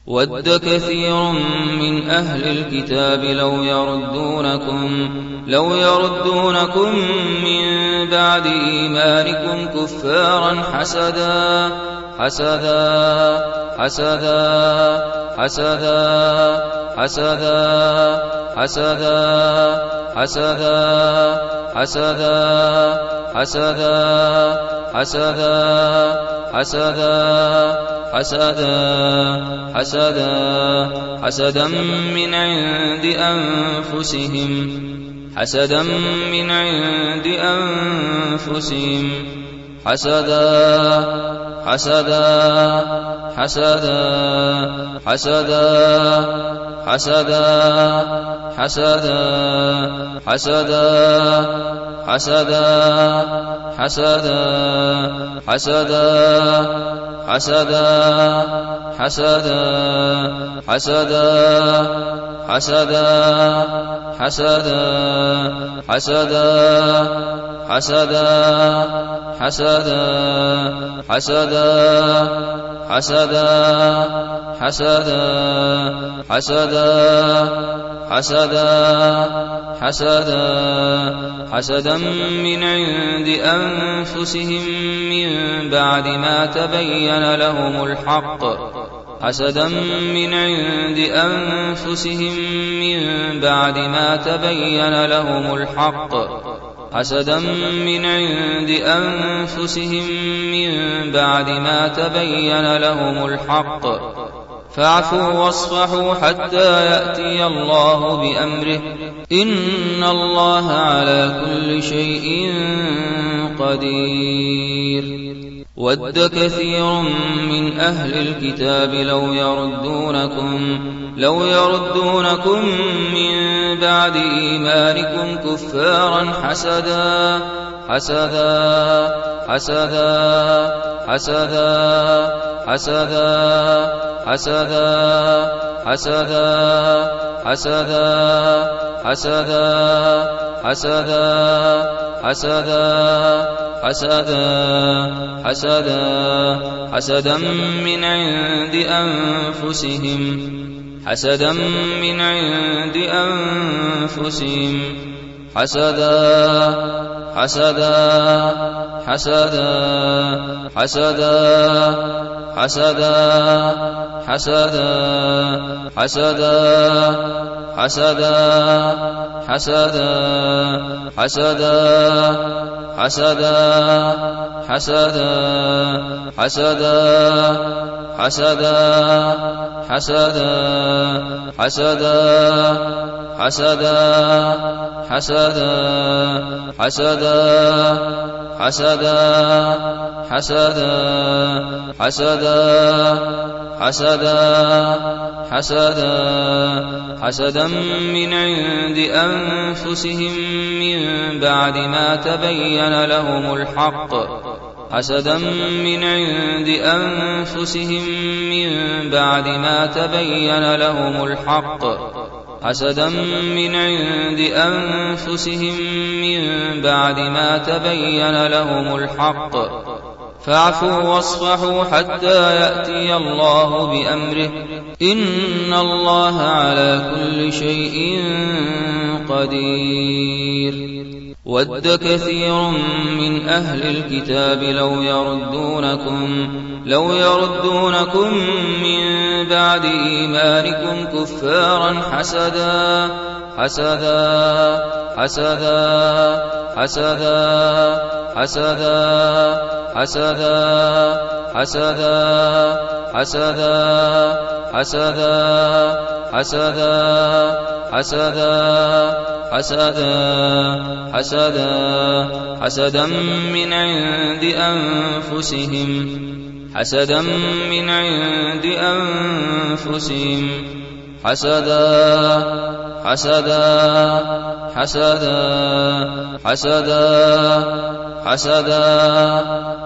وَدَّ كَثِيرٌ مِّنْ أَهْلِ الْكِتَابِ لَوْ يَرُدُّونَكُم مِّن بَعْدِ إِيمَانِكُمْ كُفَّارًا حسدا من عند أنفسهم من عند أنفسهم من بعد ما تبين لهم الحق فاعفوا واصفحوا حتى يأتي الله بأمره إن الله على كل شيء قدير. وَدَّ كَثِيرٌ مِّنْ أَهْلِ الْكِتَابِ لَوْ يَرُدُّونَكُم مِّن بَعْدِ إِيمَانِكُمْ كُفَّارًا حسدا من عند أنفسهم من بعد ما تبين لهم الحق فاعفوا واصفحوا حتى يأتي الله بأمره إن الله على كل شيء قدير. وَدَّ كَثِيرٌ مِّنْ أَهْلِ الْكِتَابِ لَوْ يَرُدُّونَكُم مِّن بَعْدِ إِيمَانِكُمْ كُفَّارًا حسدا من عند أنفسهم